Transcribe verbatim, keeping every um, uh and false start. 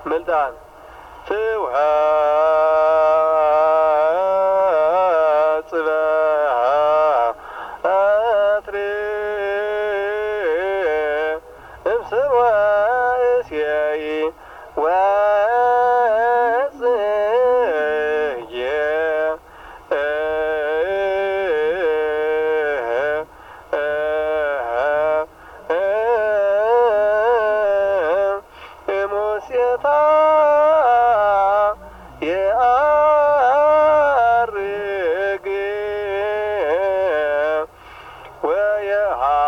ملدان توها صباح أتري امسوا اسياي واسيه موسيتا يارجي ويا